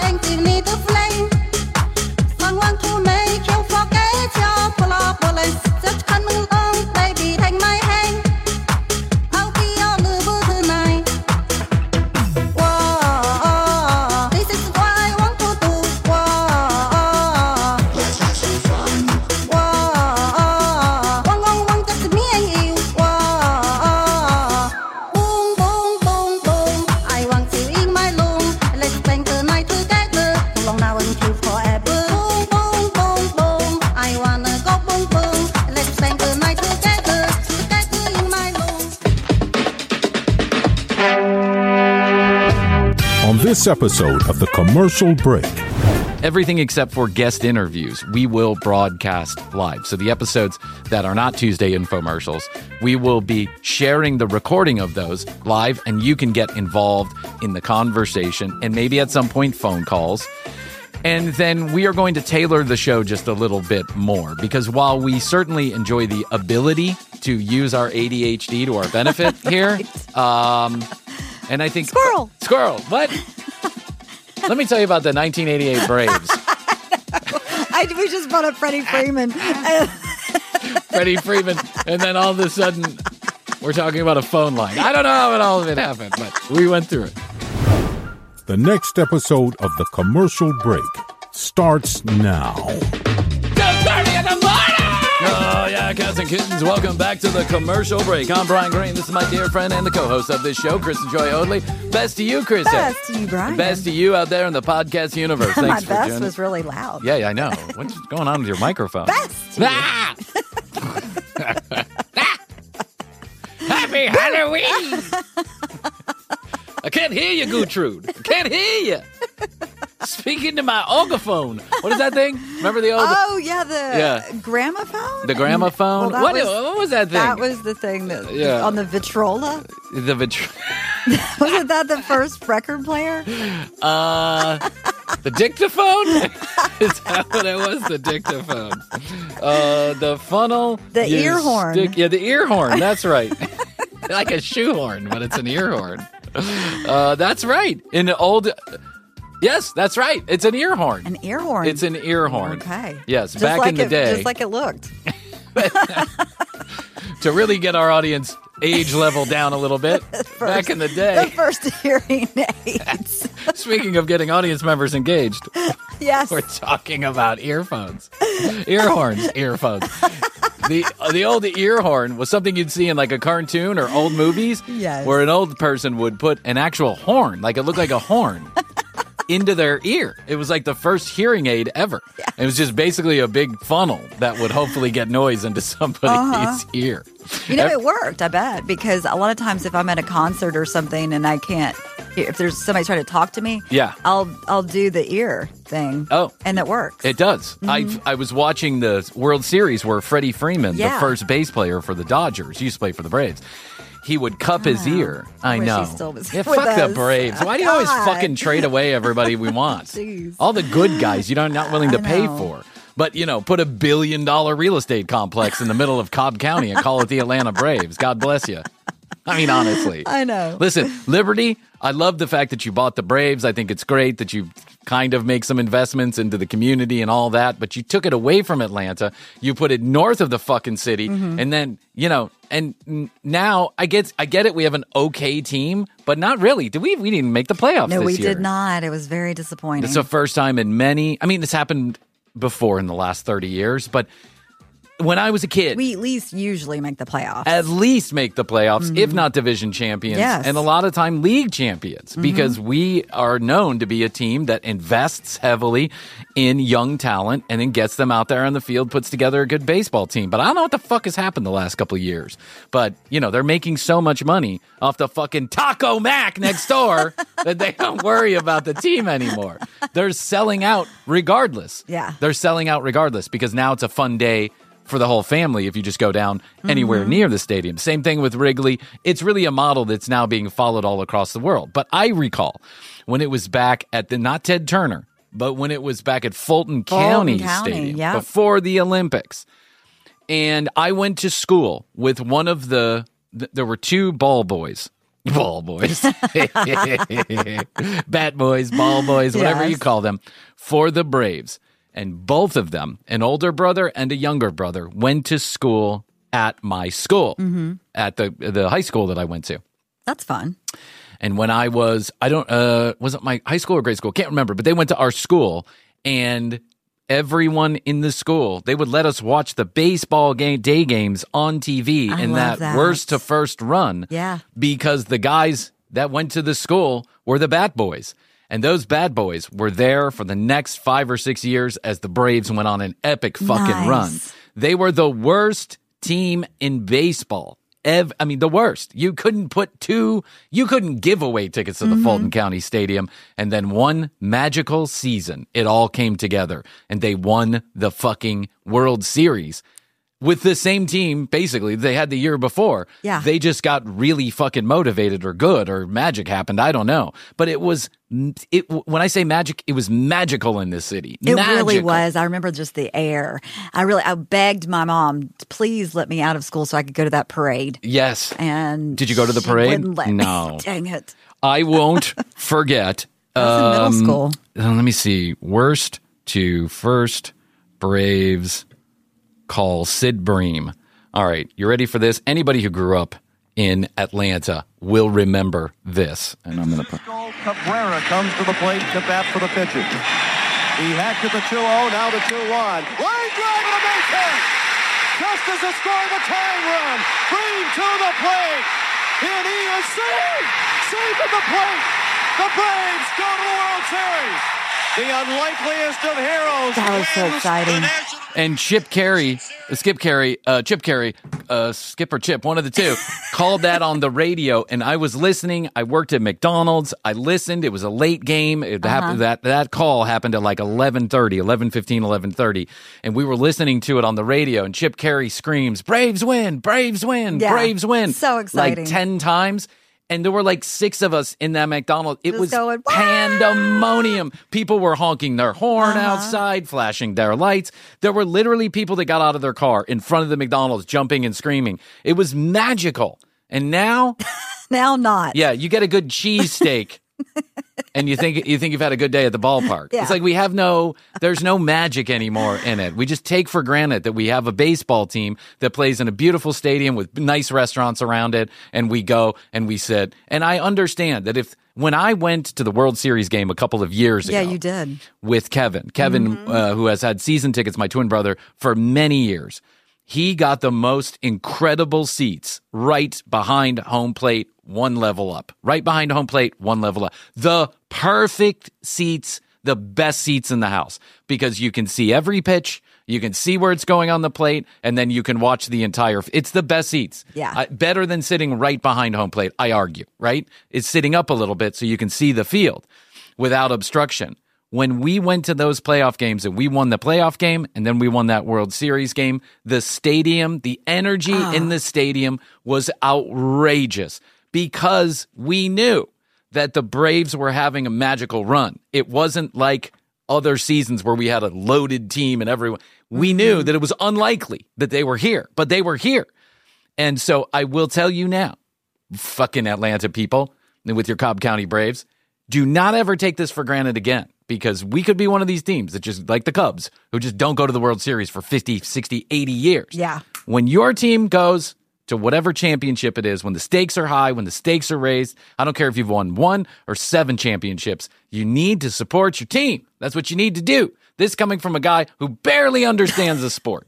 This episode of The Commercial Break. Everything except for guest interviews, we will broadcast live. So the episodes that are not Tuesday infomercials, we will be sharing the recording of those live, and you can get involved in the conversation and maybe at some point phone calls. And then we are going to tailor the show just a little bit more, because while we certainly enjoy the ability to use our ADHD to our benefit here, and I think... Squirrel! What? Let me tell you about the 1988 Braves. We just brought up Freddie Freeman. Freddie Freeman, and then all of a sudden, we're talking about a phone line. I don't know how all of it happened, but we went through it. The next episode of The Commercial Break starts now. 2:30 in the morning! Oh, yeah, cats and kittens, welcome back to The Commercial Break. I'm Brian Green. This is my dear friend and the co-host of this show, Kristen Joy Oatley. Best to you, Kristen. Best to you, Brian. Best to you out there in the podcast universe. Thanks My for best joining. was really loud. Yeah, I know. What's going on with your microphone? Best to you. Happy Halloween! I can't hear you, Gertrude. I can't hear you. Speaking to my ogophone. What is that thing? Remember the old... Oh, yeah, the gramophone? The gramophone? Well, what was that thing? That was the thing that on the Vitrola. Wasn't that the first record player? The dictaphone? Is that what it was? The dictaphone. The funnel. The ear horn. The ear horn. That's right. Like a shoehorn, but it's an ear horn. That's right. In the old... Yes, that's right. It's an ear horn. An ear horn. It's an ear horn. Okay. Yes, just back like in the day. Just like it looked. To really get our audience age level down a little bit, back in the day. The first hearing aids. Speaking of getting audience members engaged. Yes. We're talking about earphones. Ear horns, earphones. The old ear horn was something you'd see in like a cartoon or old movies. Yes. Where an old person would put an actual horn, like it looked like a horn, into their ear. It was like the first hearing aid ever. Yeah. It was just basically a big funnel that would hopefully get noise into somebody's ear. You know, it worked, I bet, because a lot of times if I'm at a concert or something and I can't, if there's somebody trying to talk to me, I'll do the ear thing. Oh. And it works. It does. Mm-hmm. I was watching the World Series where Freddie Freeman, the first base player for the Dodgers, used to play for the Braves, he would cup his ear. I know. Still was fuck the Braves. Why do you always fucking trade away everybody we want? All the good guys you're not willing to pay for. But, put $1 billion real estate complex in the middle of Cobb County and call it the Atlanta Braves. God bless you. I mean, honestly. I know. Listen, Liberty, I love the fact that you bought the Braves. I think it's great that you kind of make some investments into the community and all that, but you took it away from Atlanta. You put it north of the fucking city, and then, and now I get it. We have an okay team, but not really. We didn't make the playoffs this year. No, we did not. It was very disappointing. It's the first time in many, this happened before in the last 30 years, but when I was a kid, we at least usually make the playoffs. At least make the playoffs, if not division champions, and a lot of time league champions, because we are known to be a team that invests heavily in young talent and then gets them out there on the field, puts together a good baseball team. But I don't know what the fuck has happened the last couple of years. But, they're making so much money off the fucking Taco Mac next door that they don't worry about the team anymore. They're selling out regardless. Yeah. They're selling out regardless because now it's a fun day for the whole family if you just go down anywhere near the stadium. Same thing with Wrigley. It's really a model that's now being followed all across the world. But I recall when it was back at not Ted Turner, but when it was back at Fulton County Stadium before the Olympics. And I went to school with one of there were two ball boys. Ball boys. Bat boys, ball boys, whatever you call them, for the Braves. And both of them, an older brother and a younger brother, went to school at my school, at the high school that I went to. That's fun. And when I was, was it my high school or grade school? Can't remember, but they went to our school, and everyone in the school, they would let us watch the baseball day games on TV in that worst to first run. Yeah. Because the guys that went to the school were the Bat Boys. And those Bad Boys were there for the next 5 or 6 years as the Braves went on an epic fucking run. They were the worst team in baseball. The worst. You couldn't give away tickets to the Fulton County Stadium. And then one magical season, it all came together and they won the fucking World Series with the same team, basically, they had the year before. Yeah. They just got really fucking motivated or good or magic happened. I don't know. But when I say magic, it was magical in this city. It really was. I remember just the air. I begged my mom, please let me out of school so I could go to that parade. Yes. And did you go to the parade? Wouldn't let no. Me. Dang it. I won't forget. I was in middle school. Let me see. Worst to first Braves call Sid Bream. All right, you ready for this? Anybody who grew up in Atlanta will remember this. And I'm going to put Cabrera comes to the plate to bat for the pitcher. He hacked at the 2-0, now the 2-1. Line drive to the base hit. Just as they score the tying run. Bream to the plate. And he is safe. Safe at the plate. The Braves go to the World Series. The unlikeliest of heroes. That was so exciting. And Chip Carey, Skip or Chip, one of the two, called that on the radio. And I was listening. I worked at McDonald's. I listened. It was a late game. That call happened at like 11:15, 11:30. And we were listening to it on the radio. And Chip Carey screams, "Braves win! Braves win! Yeah, Braves win!" So exciting. Like 10 times. And there were like 6 of us in that McDonald's. It was going, pandemonium. People were honking their horn outside, flashing their lights. There were literally people that got out of their car in front of the McDonald's, jumping and screaming. It was magical. And now? Now not. Yeah, you get a good cheesesteak. And you think you've had a good day at the ballpark. Yeah. It's like there's no magic anymore in it. We just take for granted that we have a baseball team that plays in a beautiful stadium with nice restaurants around it, and we go and we sit. And I understand that when I went to the World Series game a couple of years ago. Yeah, you did. With Kevin, who has had season tickets, my twin brother, for many years. He got the most incredible seats right behind home plate, one level up. Right behind home plate, one level up. The perfect seats, the best seats in the house. Because you can see every pitch, you can see where it's going on the plate, and then you can watch the entire... It's the best seats. Yeah. Better than sitting right behind home plate, I argue, right? It's sitting up a little bit so you can see the field without obstruction. When we went to those playoff games and we won the playoff game and then we won that World Series game, the stadium, the energy in the stadium was outrageous because we knew that the Braves were having a magical run. It wasn't like other seasons where we had a loaded team and everyone. We knew that it was unlikely that they were here, but they were here. And so I will tell you now, fucking Atlanta people, with your Cobb County Braves, do not ever take this for granted again. Because we could be one of these teams that just, like the Cubs, who just don't go to the World Series for 50, 60, 80 years. Yeah. When your team goes to whatever championship it is, when the stakes are high, when the stakes are raised, I don't care if you've won 1 or 7 championships, you need to support your team. That's what you need to do. This coming from a guy who barely understands the sport.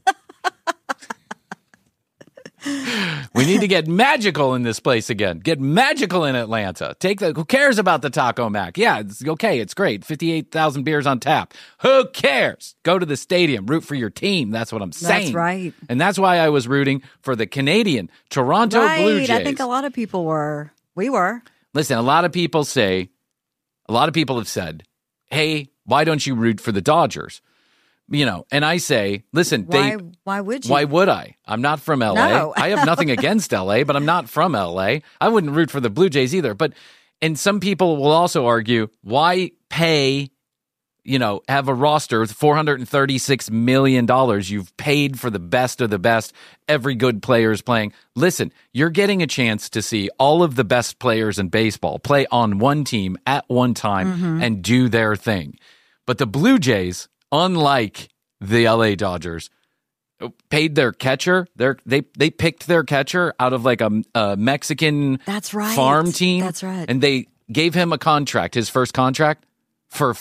We need to get magical in this place again. Get magical in Atlanta. Who cares about the Taco Mac? Yeah, it's okay. It's great. 58,000 beers on tap. Who cares? Go to the stadium. Root for your team. That's what I'm saying. That's right. And that's why I was rooting for the Canadian Toronto Blue Jays. I think a lot of people were. We were. Listen, a lot of people have said, hey, why don't you root for the Dodgers? You know, and I say, listen, why would you? Why would I? I'm not from LA. No. I have nothing against LA, but I'm not from LA. I wouldn't root for the Blue Jays either. And some people will also argue, why pay have a roster with $436 million. You've paid for the best of the best. Every good player is playing. Listen, you're getting a chance to see all of the best players in baseball play on one team at one time and do their thing. But the Blue Jays, unlike the LA Dodgers, paid their catcher. They picked their catcher out of like a Mexican farm team. That's right. And they gave him a contract, his first contract, for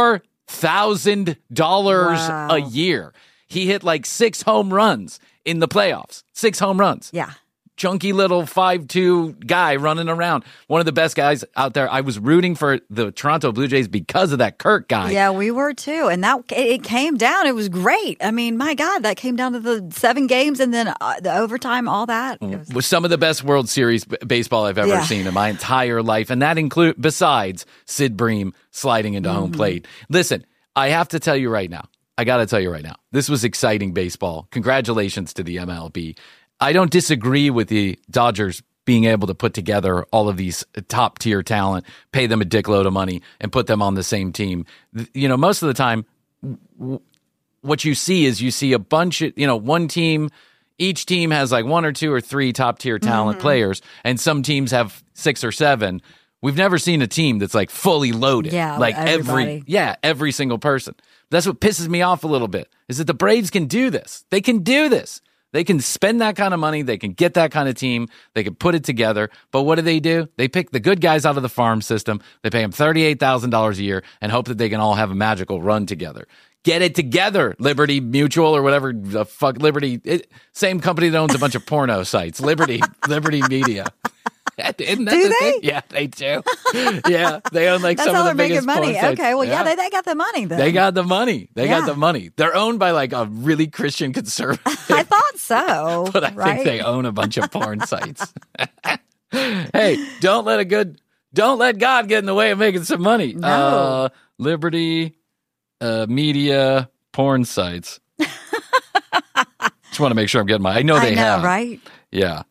$4,000 a year. He hit like 6 home runs in the playoffs. 6 home runs. Yeah. Chunky little 5'2" guy running around. One of the best guys out there. I was rooting for the Toronto Blue Jays because of that Kirk guy. Yeah, we were too. And it came down. It was great. I mean, my God, that came down to the 7 games and then the overtime, all that. Was some of the best World Series baseball I've ever seen in my entire life. And that besides Sid Bream sliding into home plate. Listen, I have to tell you right now. I got to tell you right now. This was exciting baseball. Congratulations to the MLB. I don't disagree with the Dodgers being able to put together all of these top tier talent, pay them a dickload of money, and put them on the same team. Most of the time, what you see a bunch of, one team, each team has like 1 or 2 or 3 top tier talent players, and some teams have 6 or 7. We've never seen a team that's like fully loaded. Yeah, like everybody. every single person. That's what pisses me off a little bit, is that the Braves can do this. They can do this. They can spend that kind of money. They can get that kind of team. They can put it together. But what do? They pick the good guys out of the farm system. They pay them $38,000 a year and hope that they can all have a magical run together. Get it together, Liberty Mutual or whatever the fuck. Same company that owns a bunch of porno sites. Liberty Media. Isn't that do the they? thing? Yeah, they do. Yeah, they own like That's some how of the they're making biggest money. porn sites. Okay, well, they got the money then. They got the money. They got the money. They're owned by like a really Christian conservative. I thought so. But I think they own a bunch of porn sites. Hey, don't let God get in the way of making some money. No. Liberty Media porn sites. Just want to make sure I'm getting my. I know they have. Right? Yeah.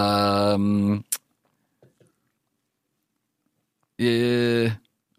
Okay,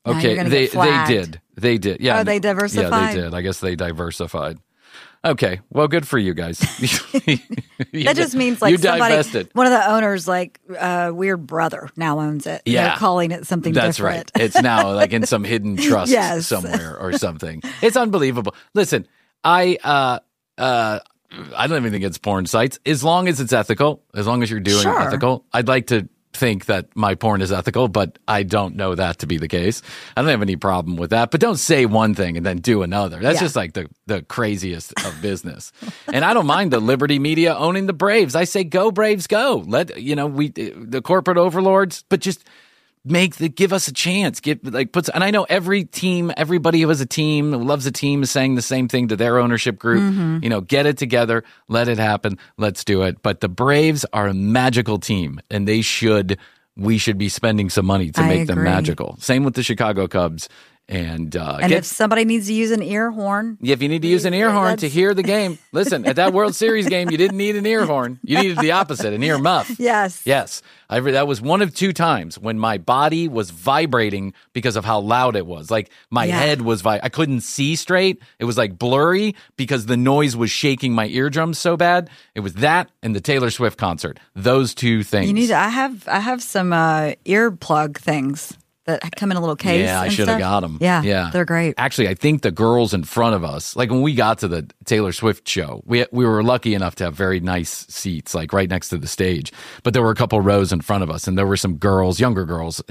they did. Yeah. Oh, they diversified? Yeah, they did. I guess they diversified. Okay, well, good for you guys. That just means like one of the owners, like weird brother, now owns it. Yeah, they're calling it something That's different. Right. It's now like in some hidden trust somewhere or something. It's unbelievable. Listen, I don't even think it's porn sites. As long as it's ethical, as long as you're doing ethical, I'd like to think that my porn is ethical, but I don't know that to be the case. I don't have any problem with that, but don't say one thing and then do another. That's just like the craziest of business. And I don't mind the Liberty Media owning the Braves. I say go Braves, go. Let the corporate overlords, but just give us a chance. And I know everybody who has a team, who loves a team, is saying the same thing to their ownership group. Get it together, let it happen, let's do it. But the Braves are a magical team, and we should be spending some money to make them magical. Same with the Chicago Cubs. And if somebody needs to use an ear horn. If you need to use an ear horn to hear the game, listen, at that World Series game, you didn't need an ear horn. You needed the opposite, an ear muff. Yes. That was one of 2 times when my body was vibrating because of how loud it was. Like my head was I couldn't see straight. It was like blurry because the noise was shaking my eardrums so bad. It was that and the Taylor Swift concert. Those 2 things. You need to, I have some earplug things that come in a little case. Yeah, I should have got them. Yeah, they're great. Actually, I think the girls in front of us, like when we got to the Taylor Swift show, we were lucky enough to have very nice seats, like right next to the stage. But there were a couple rows in front of us, and there were some girls, younger girls,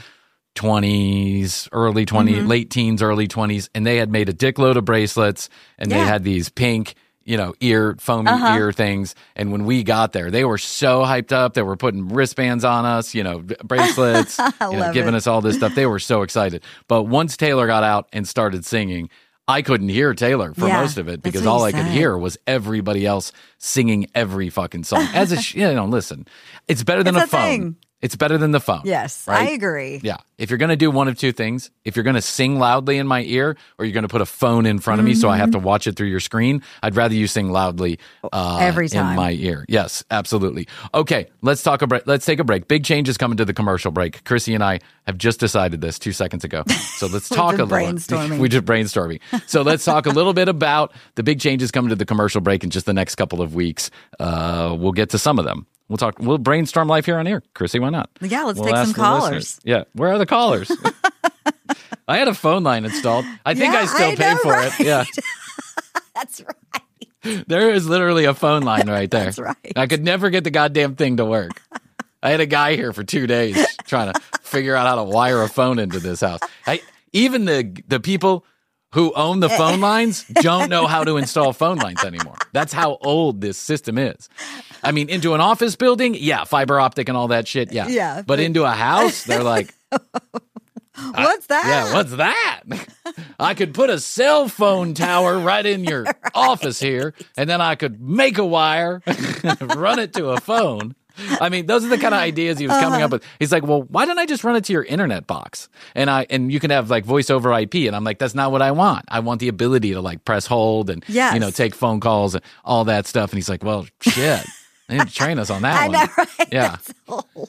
20s, early 20s, late teens, early 20s, and they had made a dickload of bracelets, and they had these pink foamy ear things. And when we got there, they were so hyped up. They were putting wristbands on us, bracelets, giving us all this stuff. They were so excited. But once Taylor got out and started singing, I couldn't hear Taylor for most of it because all I could hear was everybody else singing every fucking song. Listen, it's better than a phone. It's better than the phone. Yes, right? I agree. Yeah. If you're going to do one of two things, if you're going to sing loudly in my ear or you're going to put a phone in front of me so I have to watch it through your screen, I'd rather you sing loudly every time in my ear. Yes, absolutely. Okay, let's take a break. Big changes coming to the commercial break. Chrissy and I have just decided this 2 seconds ago. So let's talk a little. We're just brainstorming. So let's talk a little bit about the big changes coming to the commercial break in just the next couple of weeks. We'll get to some of them. We'll brainstorm live here on air. Chrissy, why not? Yeah, let's take some callers. Yeah, where are the callers? I had a phone line installed. I think I still pay for it. Yeah. That's right. There is literally a phone line right there. That's right. I could never get the goddamn thing to work. I had a guy here for 2 days trying to figure out how to wire a phone into this house. Even the people who own the phone lines don't know how to install phone lines anymore. That's how old this system is. I mean, into an office building, yeah, fiber optic and all that shit, yeah. Yeah. But into a house, they're like, what's that? Yeah, what's that? I could put a cell phone tower right in your office here, and then I could make a wire, run it to a phone. I mean, those are the kind of ideas he was coming up with. He's like, well, why don't I just run it to your internet box? And you can have like voice over IP. And I'm like, that's not what I want. I want the ability to like press hold and, take phone calls and all that stuff. And he's like, well, shit. They didn't train us on that one. I know, right? Yeah. That's old.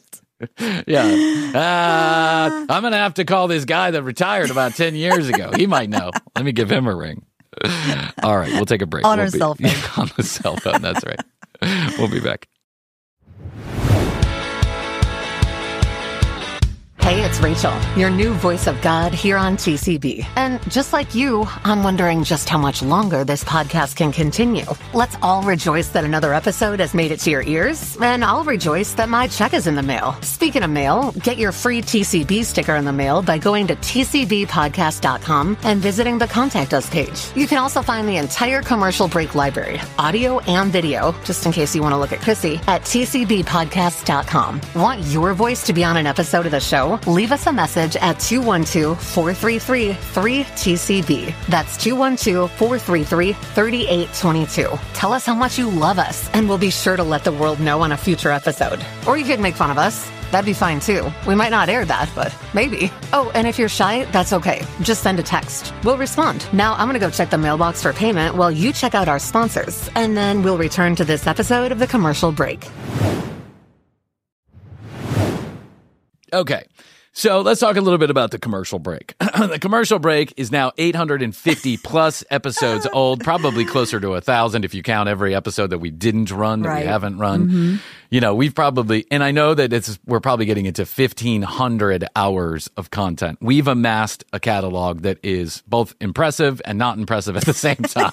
Yeah. I'm going to have to call this guy that retired about 10 years ago. He might know. Let me give him a ring. All right. We'll take a break. On our cell phone. On the cell phone. That's right. We'll be back. Hey, it's Rachel, your new voice of God here on TCB. And just like you, I'm wondering just how much longer this podcast can continue. Let's all rejoice that another episode has made it to your ears, and I'll rejoice that my check is in the mail. Speaking of mail, get your free TCB sticker in the mail by going to tcbpodcast.com and visiting the Contact Us page. You can also find the entire commercial break library, audio and video, just in case you want to look at Chrissy, at tcbpodcast.com. Want your voice to be on an episode of the show? Leave us a message at 212-433-3TCB. That's 212-433-3822. Tell us how much you love us, and we'll be sure to let the world know on a future episode. Or you could make fun of us. That'd be fine, too. We might not air that, but maybe. Oh, and if you're shy, that's okay. Just send a text. We'll respond. Now, I'm going to go check the mailbox for payment while you check out our sponsors, and then we'll return to this episode of The Commercial Break. Okay, so let's talk a little bit about the commercial break. The commercial break is now 850 plus episodes old, probably closer to 1,000 if you count every episode that we didn't run, that we haven't run. Mm-hmm. You know, we've probably, and I know that we're probably getting into 1,500 hours of content. We've amassed a catalog that is both impressive and not impressive at the same time.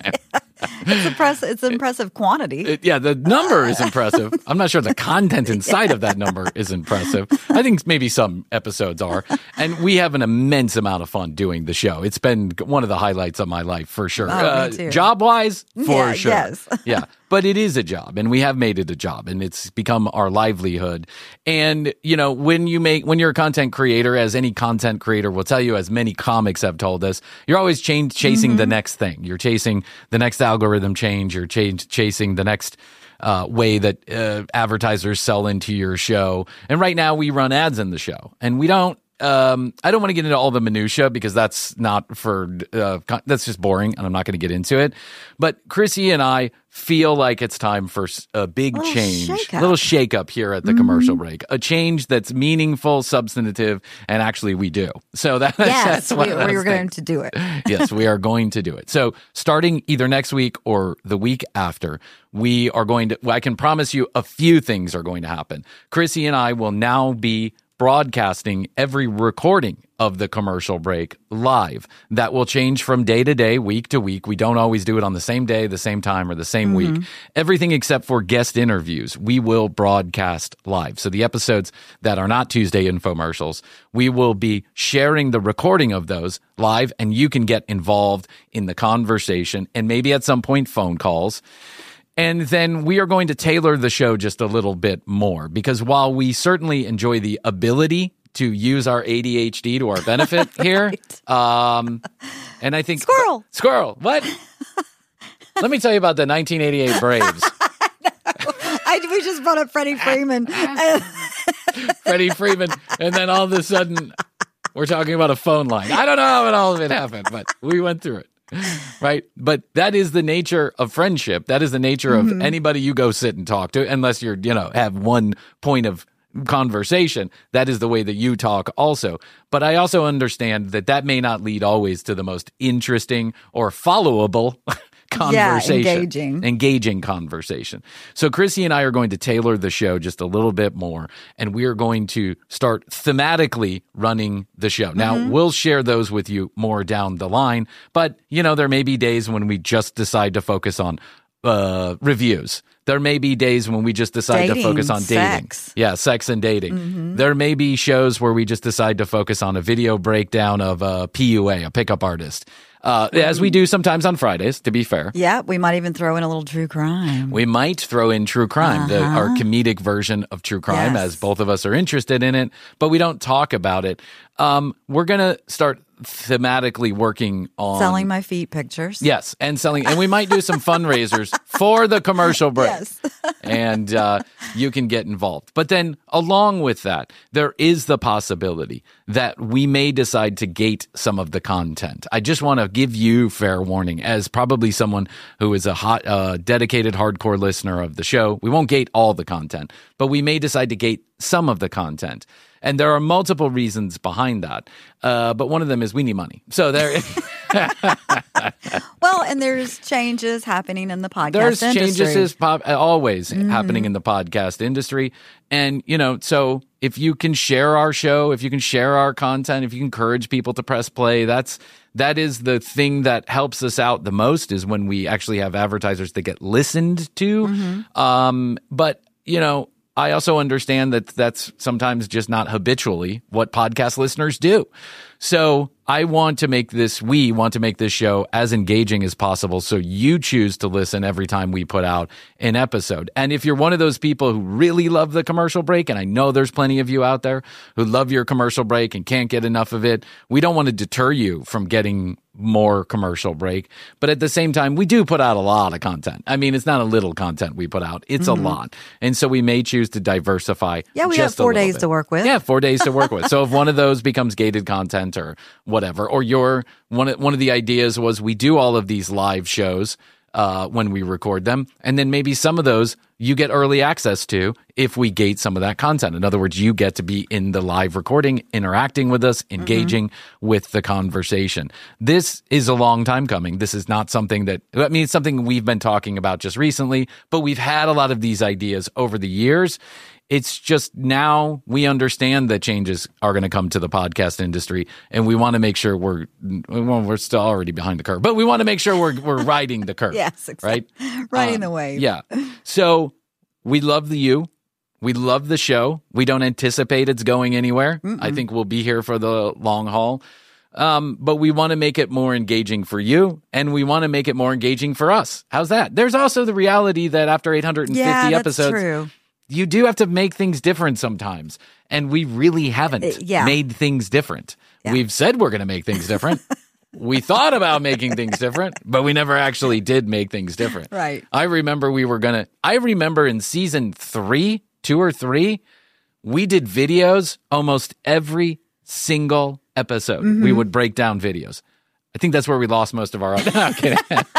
It's impressive quantity. The number is impressive. I'm not sure the content inside of that number is impressive. I think maybe some episodes are. And we have an immense amount of fun doing the show. It's been one of the highlights of my life, for sure. Me too. Job-wise, for sure. Yes. Yeah. But it is a job, and we have made it a job, and it's become our livelihood. And, you know, when you're a content creator, as any content creator will tell you, as many comics have told us, you're always chasing the next thing. You're chasing the next algorithm change. You're chasing the next way that advertisers sell into your show. And right now we run ads in the show, and we don't. I don't want to get into all the minutia because that's not that's just boring, and I'm not going to get into it. But Chrissy and I feel like it's time for a big change, a little shake-up here at the commercial break. A change that's meaningful, substantive, and actually we do. So that's what we were going to do it. Yes, we are going to do it. So starting either next week or the week after, we are going to, I can promise you a few things are going to happen. Chrissy and I will now be broadcasting every recording of the commercial break live. That will change from day to day, week to week. We don't always do it on the same day, the same time, or the same week. Everything except for guest interviews, we will broadcast live. So the episodes that are not Tuesday infomercials, we will be sharing the recording of those live, and you can get involved in the conversation and maybe at some point phone calls. And then we are going to tailor the show just a little bit more, because while we certainly enjoy the ability to use our ADHD to our benefit here, and I think squirrel, what? Let me tell you about the 1988 Braves. We just brought up Freddie Freeman. Freddie Freeman. And then all of a sudden, we're talking about a phone line. I don't know how all of it happened, but we went through it. Right? But that is the nature of friendship. That is the nature of anybody you go sit and talk to, unless you're, have one point of conversation. That is the way that you talk also. But I also understand that may not lead always to the most interesting or followable conversation. Engaging conversation. So Chrissy and I are going to tailor the show just a little bit more, and we are going to start thematically running the show. Now, we'll share those with you more down the line, but, there may be days when we just decide to focus on reviews. There may be days when we just decide to focus on dating. Sex and dating. There may be shows where we just decide to focus on a video breakdown of a PUA, a pickup artist. As we do sometimes on Fridays, to be fair. Yeah, we might even throw in a little true crime. We might throw in true crime, our comedic version of true crime, as both of us are interested in it, but we don't talk about it. We're going to start thematically working on selling my feet pictures. Yes, and we might do some fundraisers for the commercial break. Yes. And you can get involved. But then along with that, there is the possibility that we may decide to gate some of the content. I just want to give you fair warning as probably someone who is a dedicated hardcore listener of the show. We won't gate all the content, but we may decide to gate some of the content. And there are multiple reasons behind that. But one of them is we need money. So there. Well, and there's changes happening in the podcast industry. There's changes always happening in the podcast industry. And, so if you can share our show, if you can share our content, if you encourage people to press play, that is the thing that helps us out the most, is when we actually have advertisers that get listened to. But, I also understand that that's sometimes just not habitually what podcast listeners do. So we want to make this show as engaging as possible, so you choose to listen every time we put out an episode. And if you're one of those people who really love the commercial break, and I know there's plenty of you out there who love your commercial break and can't get enough of it, we don't want to deter you from getting more commercial break. But at the same time, we do put out a lot of content. I mean, it's not a little content we put out. It's a lot. And so we may choose to diversify. Yeah, we have 4 days to work with. Yeah, 4 days to work with. So if one of those becomes gated content or whatever, or one of the ideas was we do all of these live shows when we record them, and then maybe some of those you get early access to if we gate some of that content. In other words, you get to be in the live recording, interacting with us, engaging with the conversation. This is a long time coming. This is not something it's something we've been talking about just recently, but we've had a lot of these ideas over the years. It's just now we understand that changes are going to come to the podcast industry, and we want to make sure we're still already behind the curve, but we want to make sure we're riding the curve. Yes, exactly. Right? Riding the wave. Yeah. So we love we love the show. We don't anticipate it's going anywhere. I think we'll be here for the long haul. But we want to make it more engaging for you, and we want to make it more engaging for us. How's that? There's also the reality that after 850 episodes, true. You do have to make things different sometimes. And we really haven't made things different. Yeah. We've said we're going to make things different. We thought about making things different, but we never actually did make things different. Right. I remember in season 2 or 3, we did videos almost every single episode. We would break down videos. I think that's where we lost most of our audience.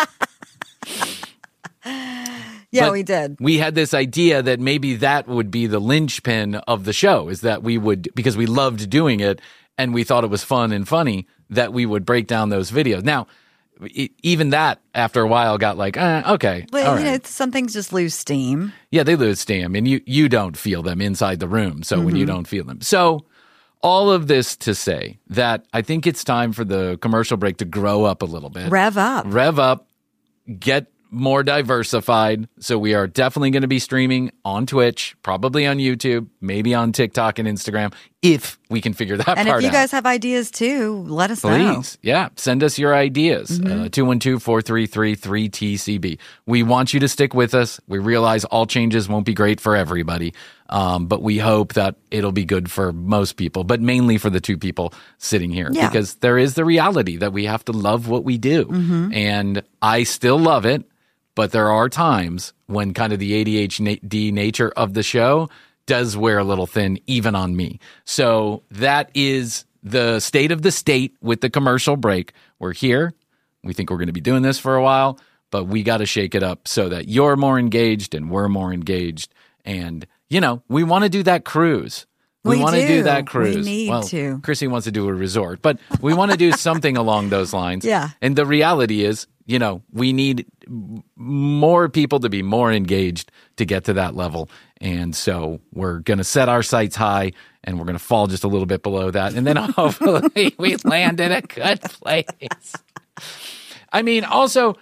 Yeah, we did. We had this idea that maybe that would be the linchpin of the show, is that we would, because we loved doing it and we thought it was fun and funny, that we would break down those videos. Now, even that after a while got like, okay. But all right. Some things just lose steam. Yeah, they lose steam, and you don't feel them inside the room. So when you don't feel them. So all of this to say that I think it's time for the commercial break to grow up a little bit. Rev up. Get more diversified. So we are definitely going to be streaming on Twitch, probably on YouTube, maybe on TikTok and Instagram, if we can figure that part out. And if you guys have ideas too, let us know. Please. Yeah. Send us your ideas. 212-433-3TCB. We want you to stick with us. We realize all changes won't be great for everybody. But we hope that it'll be good for most people, but mainly for the 2 people sitting here, because there is the reality that we have to love what we do. And I still love it, but there are times when kind of the ADHD nature of the show does wear a little thin, even on me. So that is the state of the state with the commercial break. We're here. We think we're going to be doing this for a while, but we got to shake it up so that you're more engaged and we're more engaged. And, we want to do that cruise. We want to do that cruise. We need to. Chrissy wants to do a resort, but we want to do something along those lines. Yeah. And the reality is, we need more people to be more engaged to get to that level. And so we're going to set our sights high and we're going to fall just a little bit below that. And then hopefully we land in a good place. I mean, also,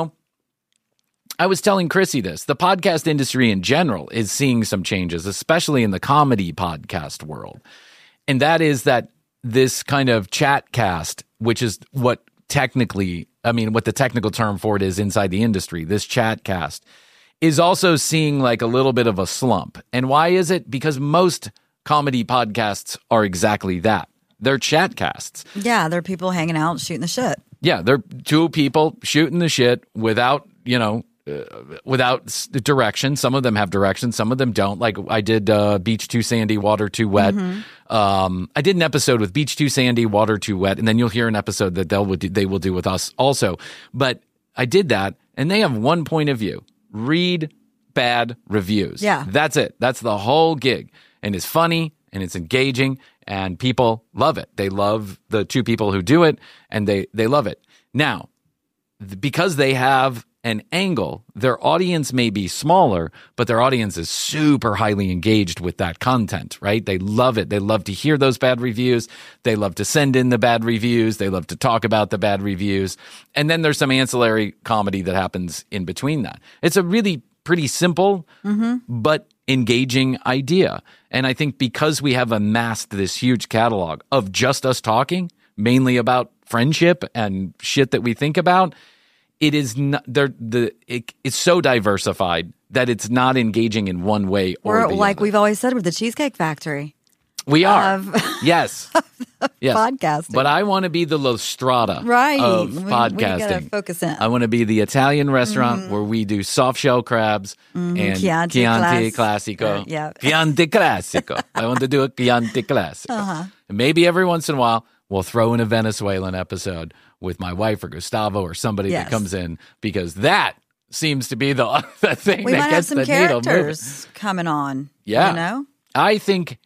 I was telling Chrissy this. The podcast industry in general is seeing some changes, especially in the comedy podcast world. And that is that this kind of chat cast, which is what the technical term for it is inside the industry, this chat cast is also seeing like a little bit of a slump. And why is it? Because most comedy podcasts are exactly that. They're chat casts. Yeah, they're people hanging out, shooting the shit. Yeah, they're two people shooting the shit without direction. Some of them have direction, some of them don't. Like I did Beach Too Sandy, Water Too Wet. Mm-hmm. I did an episode with Beach Too Sandy, Water Too Wet, and then you'll hear an episode that they will do with us also. But I did that, and they have one point of view. Read bad reviews. Yeah. That's it. That's the whole gig. And it's funny, and it's engaging, and people love it. They love the two people who do it, and they love it. Now, because they have an angle, their audience may be smaller, but their audience is super highly engaged with that content, right? They love it. They love to hear those bad reviews. They love to send in the bad reviews. They love to talk about the bad reviews. And then there's some ancillary comedy that happens in between that. It's a really pretty simple, but engaging idea. And I think because we have amassed this huge catalog of just us talking, mainly about friendship and shit that we think about, it is not it's so diversified that it's not engaging in one way or the like other. We've always said with the Cheesecake Factory. We are. Yes. Yes. Podcasting. But I want to be the La Strada of podcasting. We gotta focus in. I want to be the Italian restaurant where we do soft shell crabs and Chianti Classico. Yeah. Chianti Classico. I want to do a Chianti Classico. And maybe every once in a while we'll throw in a Venezuelan episode with my wife or Gustavo or somebody that comes in, because that seems to be the thing we that gets the needle moving. We might have some characters coming on. Yeah. I think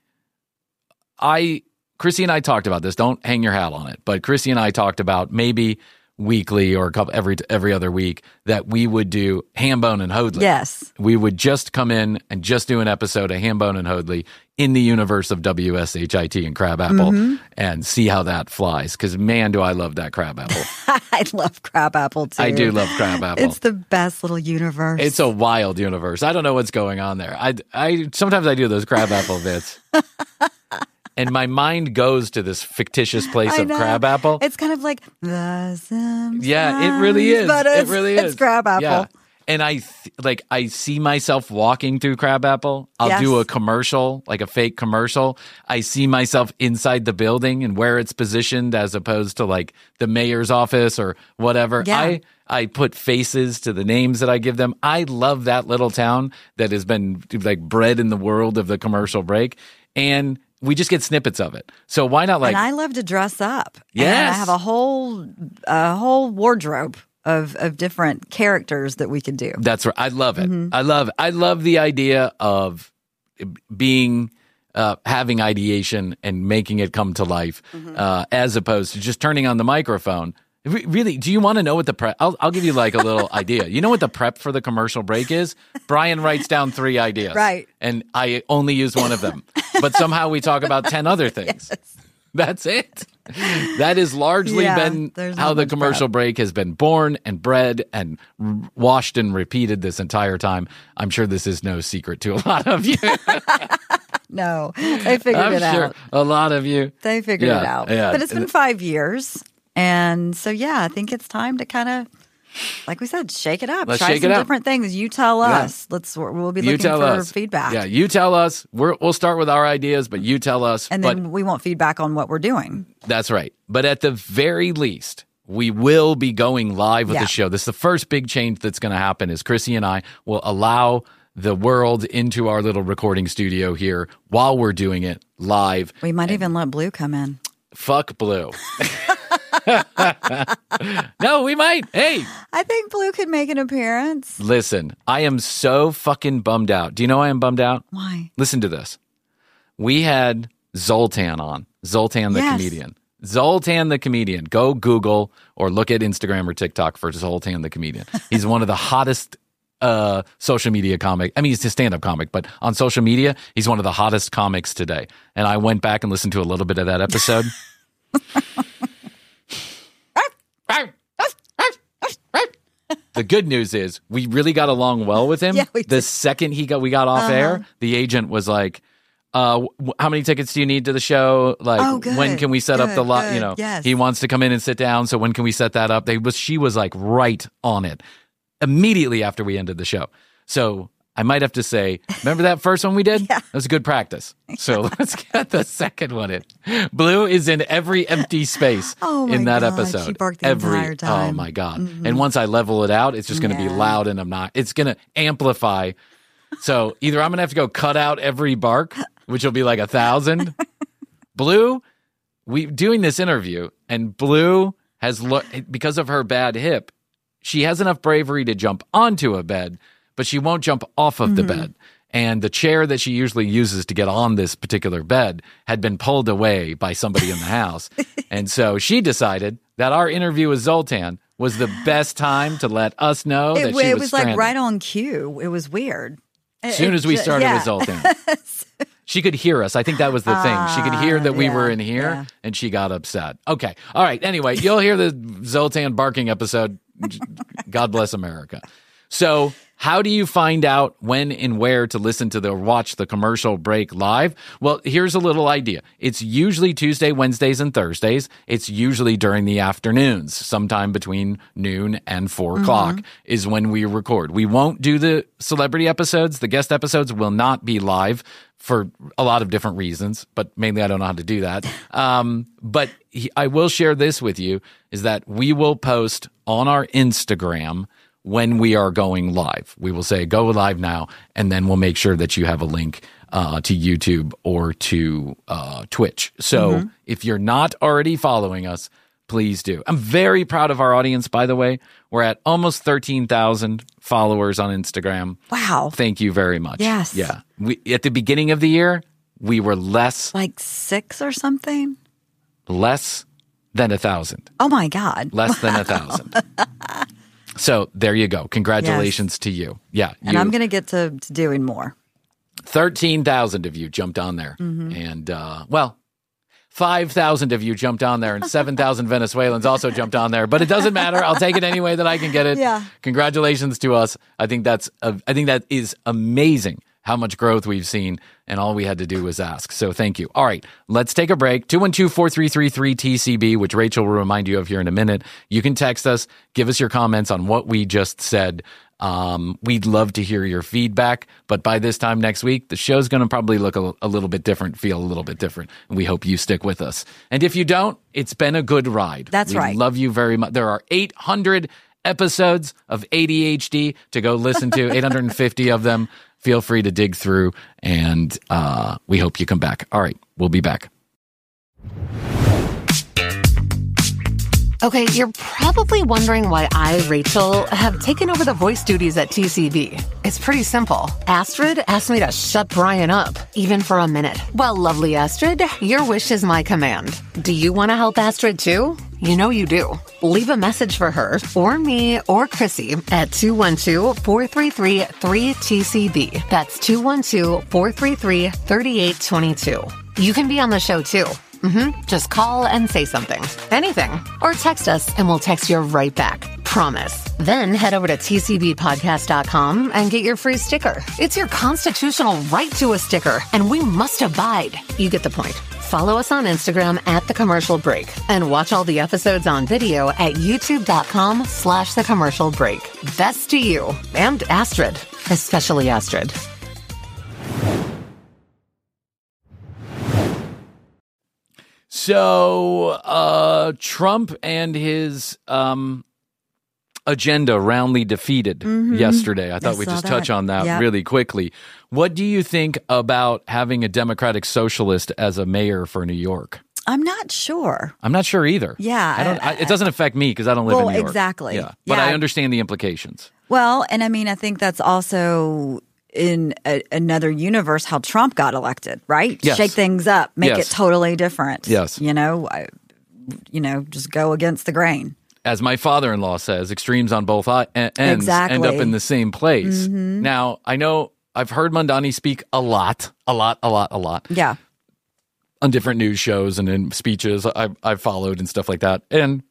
Chrissy and I talked about this. Don't hang your hat on it. But Chrissy and I talked about maybe weekly or every other week that we would do Hambone and Hoadley. Yes. We would just come in and just do an episode of Hambone and Hoadley in the universe of WSHIT and Crabapple and see how that flies. Because, man, do I love that Crabapple. I love Crabapple, too. I do love Crabapple. It's the best little universe. It's a wild universe. I don't know what's going on there. Sometimes I do those Crabapple bits. And my mind goes to this fictitious place of Crabapple. It's kind of like The Simpsons. Yeah, it really is. But it really is. It's Crabapple. Yeah. And I see myself walking through Crabapple. I'll do a commercial, like a fake commercial. I see myself inside the building and where it's positioned as opposed to like the mayor's office or whatever. Yeah. I put faces to the names that I give them. I love that little town that has been like bred in the world of the commercial break. And we just get snippets of it. So why not And I love to dress up. Yes. And I have a whole wardrobe of different characters that we could do. That's right. I love it. I love the idea of being having ideation and making it come to life as opposed to just turning on the microphone. Really, do you want to know what the prep? I'll give you like a little idea. You know what the prep for the commercial break is? Brian writes down 3 ideas. Right. And I only use one of them. But somehow we talk about 10 other things. Yes. That's it. That has largely been how the commercial break has been born and bred and washed and repeated this entire time. I'm sure this is no secret to a lot of you. No, they figured it out. A lot of you. They figured it out. Yeah. But it's been 5 years. And so, I think it's time to kind of, like we said, shake it up. Let's Try shake some it up. different things. You tell us. We'll be looking for feedback. Yeah, you tell us. We'll start with our ideas, but you tell us. And then we want feedback on what we're doing. That's right. But at the very least, we will be going live with the show. This is the first big change that's going to happen is Chrissy and I will allow the world into our little recording studio here while we're doing it live. We might even let Blue come in. Fuck Blue. No, we might. Hey. I think Blue could make an appearance. Listen, I am so fucking bummed out. Do you know why I'm bummed out? Why? Listen to this. We had Zoltan on. Zoltan the comedian. Zoltan the comedian. Go Google or look at Instagram or TikTok for Zoltan the comedian. He's one of the hottest social media comic. I mean, he's a stand-up comic, but on social media, he's one of the hottest comics today. And I went back and listened to a little bit of that episode. The good news is we really got along well with him. Yeah, we did. The second we got off air, the agent was like, how many tickets do you need to the show? Like, when can we set up the lot? You know, he wants to come in and sit down. So when can we set that up? She was like right on it immediately after we ended the show. So I might have to say, remember that first one we did? Yeah. That was a good practice. So let's get the second one in. Blue is in every empty space in that episode. She barked the entire time. Oh my God. Mm-hmm. And once I level it out, it's just going to be loud and it's going to amplify. So either I'm going to have to go cut out every bark, which will be like 1,000. Blue, we doing this interview, and Blue has because of her bad hip, she has enough bravery to jump onto a bed, but she won't jump off of the bed. And the chair that she usually uses to get on this particular bed had been pulled away by somebody in the house. And so she decided that our interview with Zoltan was the best time to let us know that she was It was stranded. like right on cue. It was weird. As soon as we started with Zoltan. She could hear us. I think that was the thing. She could hear that we were in here, and she got upset. Okay. All right. Anyway, you'll hear the Zoltan barking episode. God bless America. So how do you find out when and where to listen to watch the commercial break live? Well, here's a little idea. It's usually Tuesday, Wednesdays, and Thursdays. It's usually during the afternoons, sometime between noon and 4 o'clock is when we record. We won't do the celebrity episodes. The guest episodes will not be live for a lot of different reasons, but mainly I don't know how to do that. But I will share this with you, is that we will post on our Instagram when we are going live. We will say, go live now, and then we'll make sure that you have a link to YouTube or to Twitch. So if you're not already following us, please do. I'm very proud of our audience, by the way. We're at almost 13,000 followers on Instagram. Wow. Thank you very much. Yes. Yeah. At the beginning of the year, we were less. Like 6 or something? Less than 1,000. Oh my God. Less than 1,000. So there you go. Congratulations to you. Yeah. And I'm going to get to doing more. 13,000 of you jumped on there. And, 5,000 of you jumped on there, and 7,000 Venezuelans also jumped on there. But it doesn't matter. I'll take it any way that I can get it. Yeah. Congratulations to us. I think that is amazing how much growth we've seen, and all we had to do was ask. So thank you. All right, let's take a break. 212-4333-TCB, which Rachel will remind you of here in a minute. You can text us, give us your comments on what we just said. We'd love to hear your feedback, but by this time next week, the show's going to probably look a little bit different, feel a little bit different, and we hope you stick with us. And if you don't, it's been a good ride. That's right. We love you very much. There are 800 episodes of ADHD to go listen to, 850 of them. Feel free to dig through, and we hope you come back. All right, we'll be back. Okay, you're probably wondering why I, Rachel, have taken over the voice duties at TCB. It's pretty simple. Astrid asked me to shut Brian up, even for a minute. Well, lovely Astrid, your wish is my command. Do you want to help Astrid too? You know you do. Leave a message for her, or me, or Chrissy at 212-433-3TCB. That's 212-433-3822. You can be on the show too. Just call and say something. Anything. Or text us and we'll text you right back. Promise. Then head over to tcbpodcast.com and get your free sticker. It's your constitutional right to a sticker, and we must abide. You get the point. Follow us on Instagram at The Commercial Break and watch all the episodes on video at youtube.com/The Commercial Break. Best to you and Astrid, especially Astrid. So, Trump and his agenda roundly defeated yesterday. I thought we'd just touch on that really quickly. What do you think about having a Democratic socialist as a mayor for New York? I'm not sure. I'm not sure either. Yeah. It doesn't affect me because I don't live in New York. Exactly. Yeah. But I understand the implications. Well, and I mean, I think that's also in another universe how Trump got elected, right? Yes. Shake things up, make it totally different. Yes. Just go against the grain. As my father-in-law says, extremes on both ends end up in the same place. Mm-hmm. Now, I know I've heard Mamdani speak a lot. Yeah. On different news shows and in speeches I've followed and stuff like that. And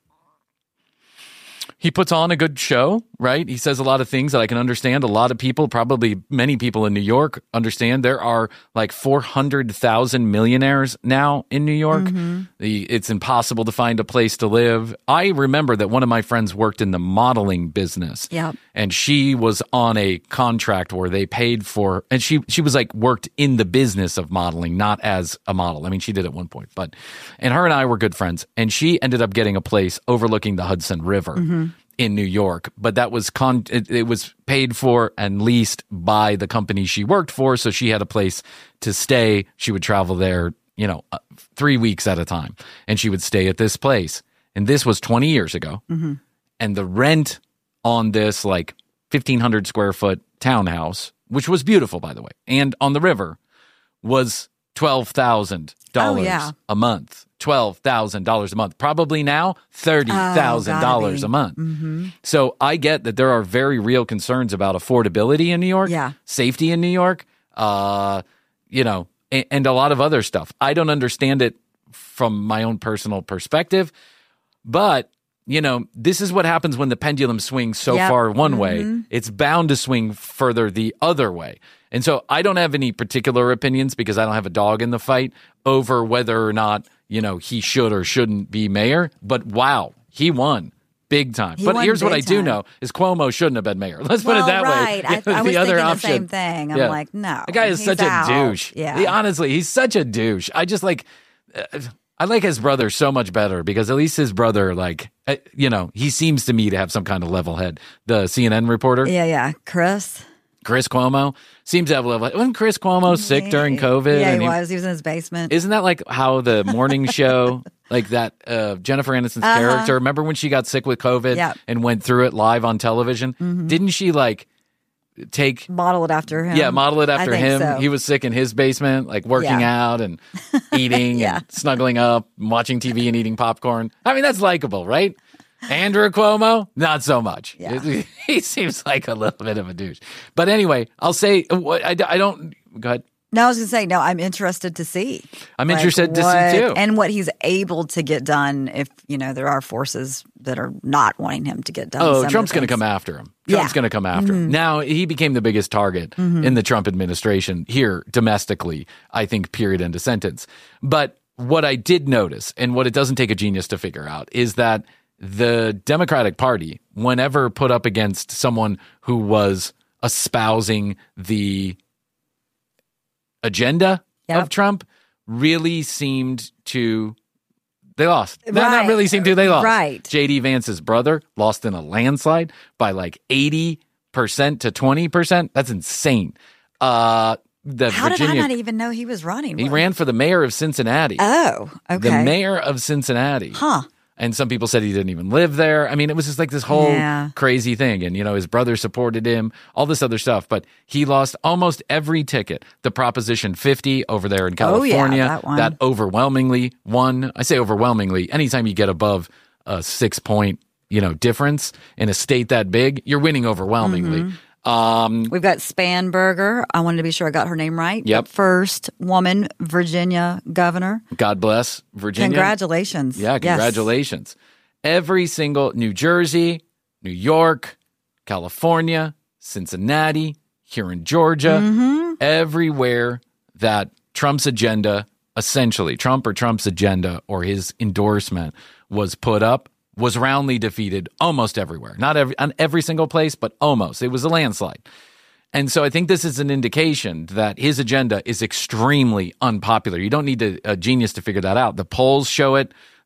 he puts on a good show, right? He says a lot of things that I can understand. A lot of people, probably many people in New York, understand. There are like 400,000 millionaires now in New York. Mm-hmm. It's impossible to find a place to live. I remember that one of my friends worked in the modeling business. Yeah. And she was on a contract where they paid for, and she was like worked in the business of modeling, not as a model. I mean, she did at one point, and her and I were good friends. And she ended up getting a place overlooking the Hudson River in New York. But that was, it was paid for and leased by the company she worked for. So she had a place to stay. She would travel there, 3 weeks at a time. And she would stay at this place. And this was 20 years ago. Mm-hmm. And the rent on this like 1,500 square foot townhouse, which was beautiful, by the way, and on the river, was $12,000 a month. $12,000 a month. Probably now $30,000 a month. Mm-hmm. So I get that there are very real concerns about affordability in New York, safety in New York, and a lot of other stuff. I don't understand it from my own personal perspective, but this is what happens when the pendulum swings so far one way. It's bound to swing further the other way. And so I don't have any particular opinions because I don't have a dog in the fight over whether or not, he should or shouldn't be mayor. But wow, he won big time. But here's what I do know is Cuomo shouldn't have been mayor. Let's put it that way. I was thinking the same thing. I'm like, no. The guy is such a douche. Yeah. Honestly, he's such a douche. I just like... I like his brother so much better because at least his brother, he seems to me to have some kind of level head. The CNN reporter. Yeah. Chris Cuomo seems to have a level head. Wasn't Chris Cuomo sick during COVID? Yeah, he was. He was in his basement. Isn't that like how the morning show, like that Jennifer Aniston's character, remember when she got sick with COVID and went through it live on television? Mm-hmm. Didn't she model it after him? Yeah, model it after him. So. He was sick in his basement, like working out and eating and snuggling up, and watching TV and eating popcorn. I mean, that's likable, right? Andrew Cuomo, not so much. Yeah. He seems like a little bit of a douche. But anyway, I'll say, I don't, go ahead. No, I was going to say, no, I'm interested to see. I'm interested to see, too. And what he's able to get done if, there are forces that are not wanting him to get done. Oh, Trump's going to come after him. Trump's going to come after him. Now, he became the biggest target in the Trump administration here domestically, I think, period, end of sentence. But what I did notice, and what it doesn't take a genius to figure out, is that the Democratic Party, whenever put up against someone who was espousing the agenda of Trump, really seemed to... They lost. Right. Not really seemed to. They lost. Right. J.D. Vance's brother lost in a landslide by like 80% to 20%. That's insane. How did I not even know he was running? He ran for the mayor of Cincinnati. Oh, okay. The mayor of Cincinnati. Huh. And some people said he didn't even live there. I mean, it was just like this whole crazy thing. And, his brother supported him, all this other stuff. But he lost almost every ticket. The Proposition 50 over there in California, that overwhelmingly won. I say overwhelmingly. Anytime you get above a 6-point, difference in a state that big, you're winning overwhelmingly. Mm-hmm. We've got Spanberger. I wanted to be sure I got her name right. Yep. The first woman Virginia governor. God bless Virginia. Congratulations. Yeah, congratulations. Yes. Every single New Jersey, New York, California, Cincinnati, here in Georgia, everywhere that Trump's agenda, essentially Trump or Trump's agenda or his endorsement was put up, was roundly defeated almost everywhere. Not on every single place, but almost. It was a landslide. And so I think this is an indication that his agenda is extremely unpopular. You don't need a genius to figure that out. The polls show it.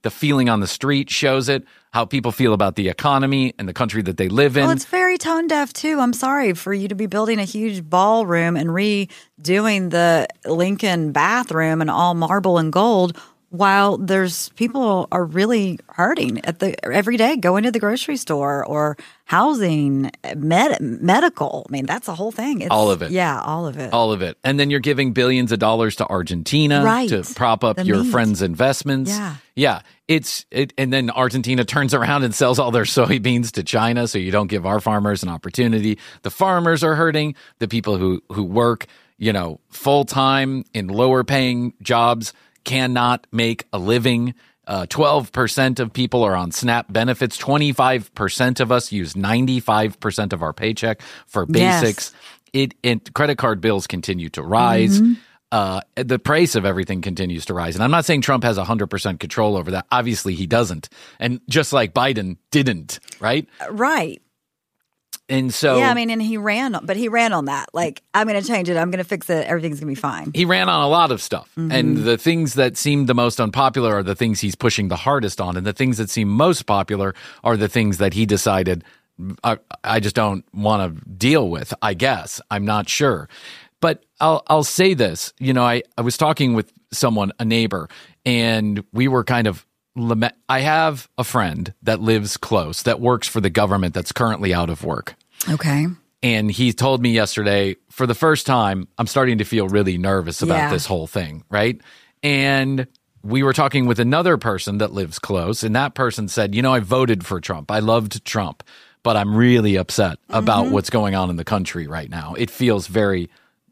The feeling on the street shows it, how people feel about the economy and the country that they live in. Well, it's very tone deaf, too. I'm sorry for you to be building a huge ballroom and redoing the Lincoln bathroom and all marble and gold while there's people are really hurting every day going to the grocery store or housing, medical. I mean, that's the whole thing. All of it. Yeah, all of it. All of it. And then you're giving billions of dollars to Argentina to prop up your friends' investments. Yeah. Yeah. And then Argentina turns around and sells all their soybeans to China, so you don't give our farmers an opportunity. The farmers are hurting. The people who work, full time in lower paying jobs cannot make a living. 12% of people are on SNAP benefits. 25% of us use 95% of our paycheck for basics. Yes. Credit card bills continue to rise. The price of everything continues to rise. And I'm not saying Trump has 100% control over that. Obviously, he doesn't. And just like Biden didn't, right? Right. And so, yeah, I mean, and he ran on that. Like, I'm going to change it. I'm going to fix it. Everything's going to be fine. He ran on a lot of stuff. And the things that seem the most unpopular are the things he's pushing the hardest on. And the things that seem most popular are the things that he decided I just don't want to deal with, I guess. I'm not sure. But I'll say this. I was talking with someone, a neighbor, and we were kind of I have a friend that lives close that works for the government that's currently out of work. Okay. And he told me yesterday, for the first time, I'm starting to feel really nervous about this whole thing, right? And we were talking with another person that lives close, and that person said, I voted for Trump. I loved Trump, but I'm really upset about what's going on in the country right now. It feels very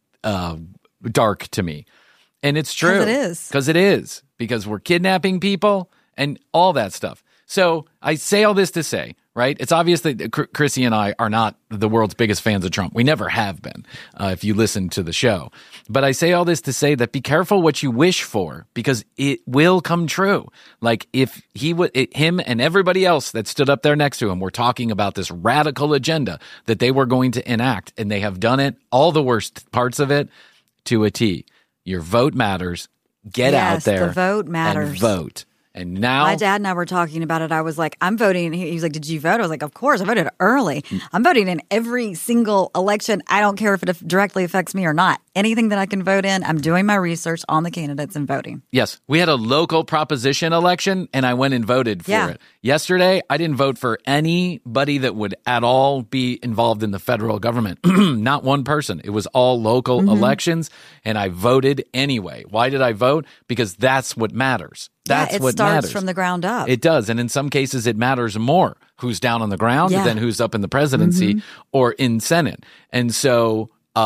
dark to me. And it's true. Because it is. Because we're kidnapping people and all that stuff. So I say all this to say, right? It's obvious that Chrissy and I are not the world's biggest fans of Trump. We never have been, if you listen to the show. But I say all this to say that be careful what you wish for, because it will come true. Like if him and everybody else that stood up there next to him were talking about this radical agenda that they were going to enact, and they have done it, all the worst parts of it, to a T. Your vote matters. Get out there. The vote matters. And vote. And now my dad and I were talking about it. I was like, I'm voting. He was like, did you vote? I was like, of course. I voted early. I'm voting in every single election. I don't care if it directly affects me or not. Anything that I can vote in, I'm doing my research on the candidates and voting. Yes. We had a local proposition election, and I went and voted for it. Yesterday, I didn't vote for anybody that would at all be involved in the federal government. Not one person. It was all local elections, and I voted anyway. Why did I vote? Because that's what matters. That's what matters. It starts from the ground up. It does. And in some cases, it matters more who's down on the ground than who's up in the presidency or in Senate. And so,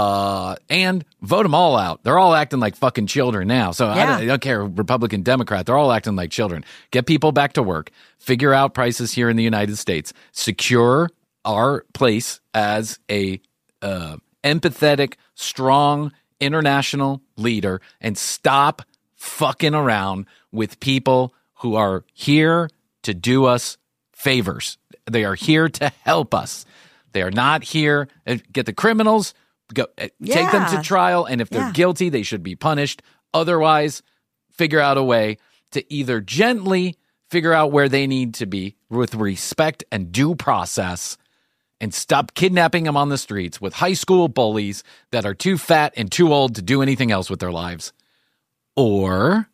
and vote them all out. They're all acting like fucking children now. So I don't care, Republican, Democrat, they're all acting like children. Get people back to work. Figure out prices here in the United States. Secure our place as a empathetic, strong international leader, and stop fucking around with people who are here to do us favors. They are here to help us. They are not here. Get the criminals, take them to trial, and if they're guilty, they should be punished. Otherwise, figure out a way to either gently figure out where they need to be with respect and due process, and stop kidnapping them on the streets with high school bullies that are too fat and too old to do anything else with their lives. Or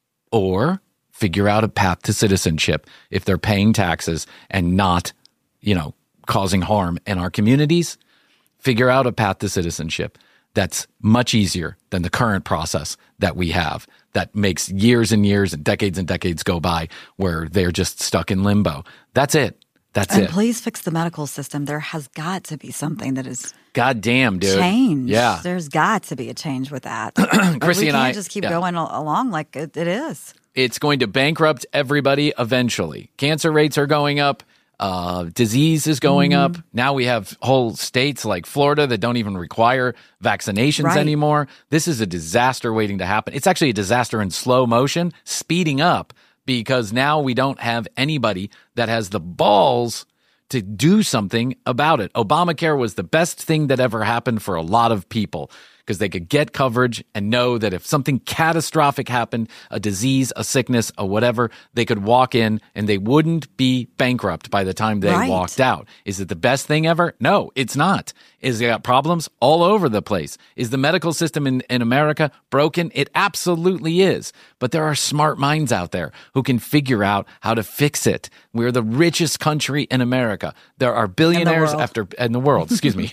figure out a path to citizenship if they're paying taxes and not, causing harm in our communities. Figure out a path to citizenship that's much easier than the current process that we have that makes years and years and decades go by where they're just stuck in limbo. That's it. And please fix the medical system. There has got to be something that is goddamn, dude. Change. Yeah. There's got to be a change with that. Chrissy and I just keep going along like it is. It's going to bankrupt everybody eventually. Cancer rates are going up. Disease is going up. Now we have whole states like Florida that don't even require vaccinations anymore. This is a disaster waiting to happen. It's actually a disaster in slow motion, speeding up, because now we don't have anybody that has the balls to do something about it. Obamacare was the best thing that ever happened for a lot of people because they could get coverage and know that if something catastrophic happened, a disease, a sickness, or whatever, they could walk in and they wouldn't be bankrupt by the time they walked out. Is it the best thing ever? No, it's not. Is it got problems all over the place? Is the medical system in America broken? It absolutely is. But there are smart minds out there who can figure out how to fix it. We're the richest country in America. There are billionaires in the world, excuse me.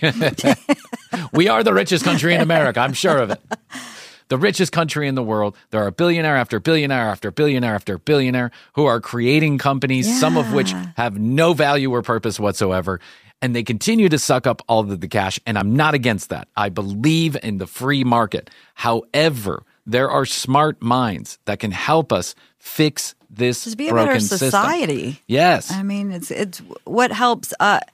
We are the richest country in America. I'm sure of it. The richest country in the world. There are billionaire after billionaire after billionaire after billionaire who are creating companies, some of which have no value or purpose whatsoever. And they continue to suck up all of the cash. And I'm not against that. I believe in the free market. However, there are smart minds that can help us fix this just be a broken better society. System. Yes. I mean, it's what helps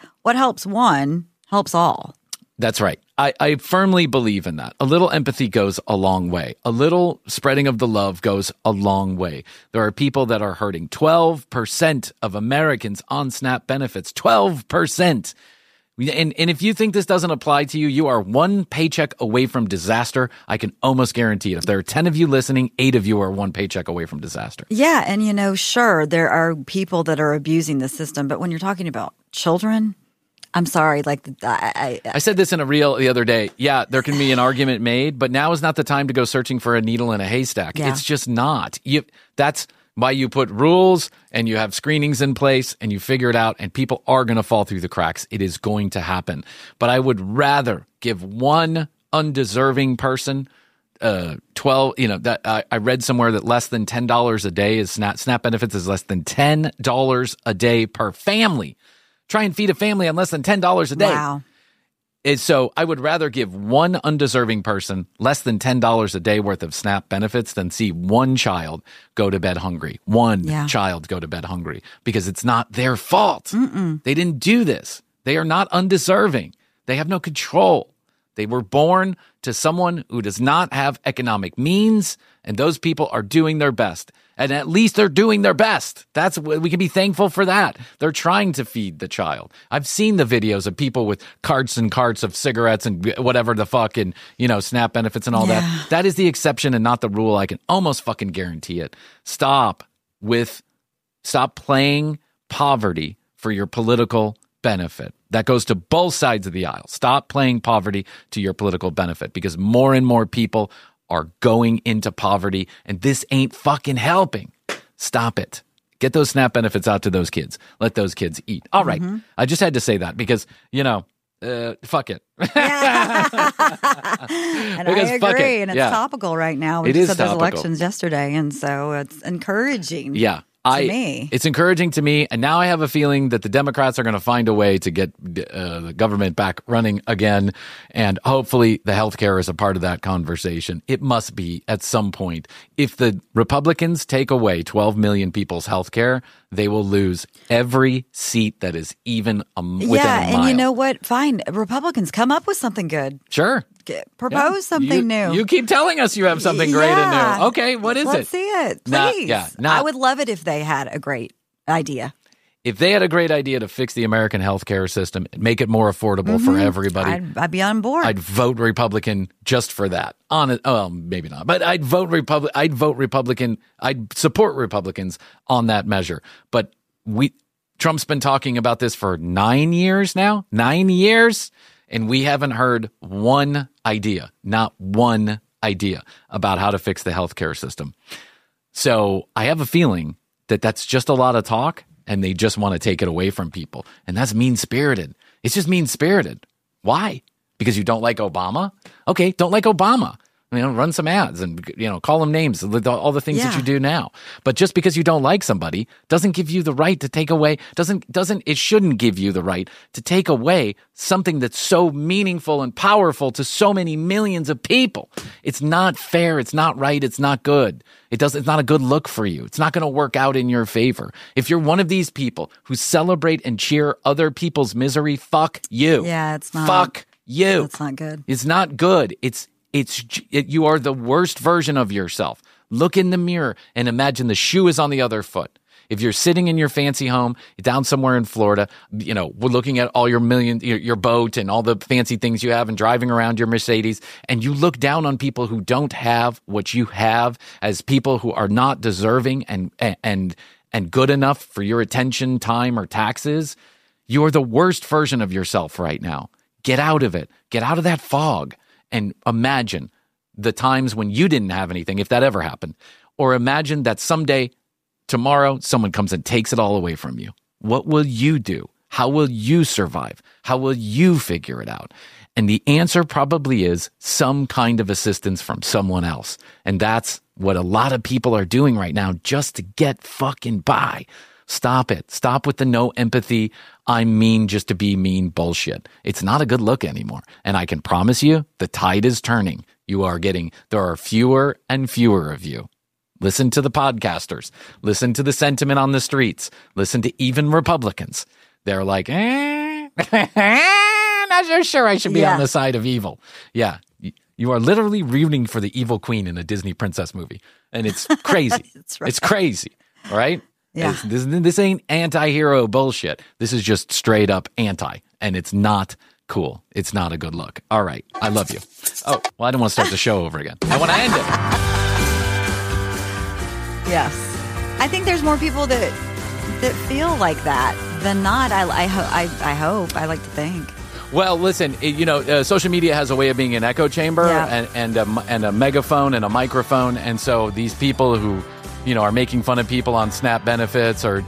one helps all. That's right. I firmly believe in that. A little empathy goes a long way. A little spreading of the love goes a long way. There are people that are hurting. 12% of Americans on SNAP benefits. 12%. And if you think this doesn't apply to you, you are one paycheck away from disaster. I can almost guarantee it. If there are 10 of you listening, 8 of you are one paycheck away from disaster. Yeah. And, sure, there are people that are abusing the system. But when you're talking about children, I'm sorry, I said this in a reel the other day. Yeah, there can be an argument made, but now is not the time to go searching for a needle in a haystack. Yeah. It's just not. That's why you put rules and you have screenings in place and you figure it out, and people are going to fall through the cracks. It is going to happen. But I would rather give one undeserving person 12, that I read somewhere that less than $10 a day is SNAP benefits is less than $10 a day per family. Try and feed a family on less than $10 a day. Wow. So I would rather give one undeserving person less than $10 a day worth of SNAP benefits than see one child go to bed hungry. One child go to bed hungry because it's not their fault. They didn't do this. They are not undeserving. They have no control. They were born to someone who does not have economic means, and those people are doing their best. And at least they're doing their best. We can be thankful for that. They're trying to feed the child. I've seen the videos of people with carts and carts of cigarettes and whatever the fuck and, SNAP benefits and all that. That is the exception and not the rule. I can almost fucking guarantee it. Stop playing poverty for your political benefit. That goes to both sides of the aisle. Stop playing poverty to your political benefit, because more and more people are going into poverty, and this ain't fucking helping. Stop it. Get those SNAP benefits out to those kids. Let those kids eat. All right. I just had to say that because, fuck it. And I agree. And it's topical right now. We just had those elections yesterday, and so it's encouraging. Yeah. To me. It's encouraging to me, and now I have a feeling that the Democrats are going to find a way to get the government back running again, and hopefully the healthcare is a part of that conversation. It must be at some point. If the Republicans take away 12 million people's healthcare, they will lose every seat that is even within a mile. Yeah, and you know what? Fine. Republicans, come up with something good. Sure. Propose something new. You keep telling us you have something great and new. Okay, what is Let's see it, please. I would love it if they had a great idea. If they had a great idea to fix the American healthcare system and make it more affordable for everybody, I'd be on board. I'd vote Republican just for that. Maybe not, but I'd vote Republican. I'd support Republicans on that measure. But Trump's been talking about this for 9 years now. 9 years. And we haven't heard one idea, not one idea about how to fix the healthcare system. So I have a feeling that that's just a lot of talk, and they just want to take it away from people. And that's mean-spirited. It's just mean-spirited. Why? Because you don't like Obama? Okay, don't like Obama. Run some ads and, call them names, all the things that you do now. But just because you don't like somebody doesn't give you the right to take away, it shouldn't give you the right to take away something that's so meaningful and powerful to so many millions of people. It's not fair. It's not right. It's not good. It's not a good look for you. It's not going to work out in your favor. If you're one of these people who celebrate and cheer other people's misery, fuck you. Yeah, it's not. Fuck you. It's not good. It's not good. You are the worst version of yourself. Look in the mirror and imagine the shoe is on the other foot. If you're sitting in your fancy home down somewhere in Florida, we're looking at all your boat and all the fancy things you have and driving around your Mercedes, and you look down on people who don't have what you have as people who are not deserving and good enough for your attention, time, or taxes, you're the worst version of yourself right now. Get out of it. Get out of that fog and imagine the times when you didn't have anything, if that ever happened. Or imagine that someday, tomorrow, someone comes and takes it all away from you. What will you do? How will you survive? How will you figure it out? And the answer probably is some kind of assistance from someone else. And that's what a lot of people are doing right now just to get fucking by. Stop it. Stop with the no empathy, I'm mean just to be mean bullshit. It's not a good look anymore. And I can promise you, the tide is turning. There are fewer and fewer of you. Listen to the podcasters. Listen to the sentiment on the streets. Listen to even Republicans. They're like, not so sure I should be on the side of evil. Yeah. You are literally rooting for the evil queen in a Disney princess movie. And it's crazy. That's right. It's crazy. All right? Yeah. This ain't anti-hero bullshit. This is just straight up anti. And it's not cool. It's not a good look. All right. I love you. Oh, well, I don't want to start the show over again. I want to end it. Yes. I think there's more people that feel like that than not. I hope. I like to think. Well, listen, social media has a way of being an echo chamber and a megaphone and a microphone. And so these people who, are making fun of people on SNAP benefits or,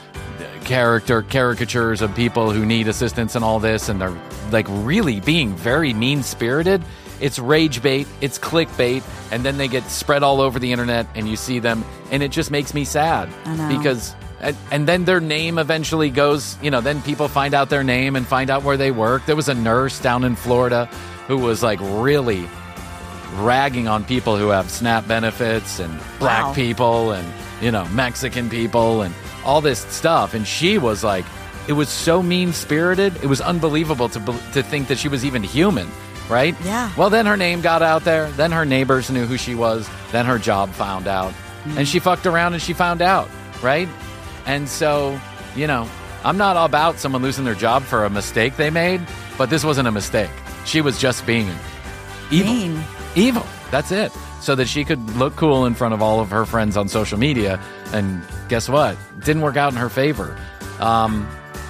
caricatures of people who need assistance and all this, and they're like really being very mean-spirited. It's rage bait, it's clickbait, and then they get spread all over the internet and you see them, and it just makes me sad. I know. Because and then their name eventually goes, then people find out their name and find out where they work. There was a nurse down in Florida who was like really ragging on people who have SNAP benefits and black people and, Mexican people and all this stuff. And she was like, it was so mean-spirited. It was unbelievable to think that she was even human, right? Yeah. Well, then her name got out there. Then her neighbors knew who she was. Then her job found out. And she fucked around and she found out, right? And so, I'm not about someone losing their job for a mistake they made, but this wasn't a mistake. She was just being evil. Mean. Evil. That's it. So that she could look cool in front of all of her friends on social media. And guess what? It didn't work out in her favor. And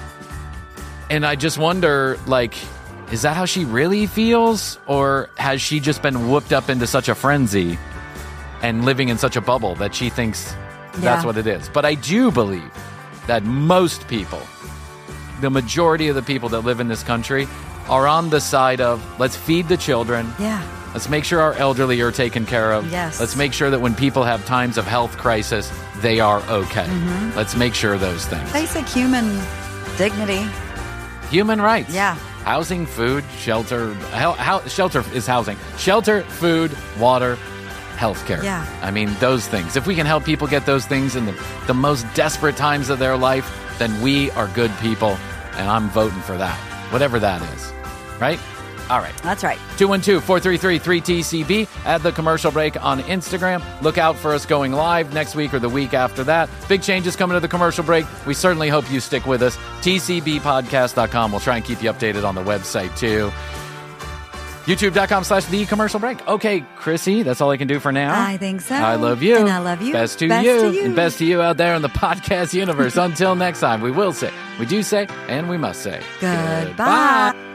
I just wonder, is that how she really feels? Or has she just been whooped up into such a frenzy and living in such a bubble that she thinks that's what it is? But I do believe that most people, the majority of the people that live in this country, are on the side of let's feed the children. Yeah. Let's make sure our elderly are taken care of. Yes. Let's make sure that when people have times of health crisis, they are okay. Mm-hmm. Let's make sure those things. Basic human dignity. Human rights. Yeah. Housing, food, shelter. Shelter is housing. Shelter, food, water, healthcare. Yeah. I mean, those things. If we can help people get those things in the most desperate times of their life, then we are good people, and I'm voting for that. Whatever that is. Right? All right. That's right. 212-433-3TCB. Add the commercial break on Instagram. Look out for us going live next week or the week after that. Big changes coming to the commercial break. We certainly hope you stick with us. TCBpodcast.com. We'll try and keep you updated on the website, too. YouTube.com/The Commercial Break. Okay, Chrissy, that's all I can do for now. I think so. I love you. And I love you. Best to you. And best to you out there in the podcast universe. Until next time, we do say, and we must say, Goodbye.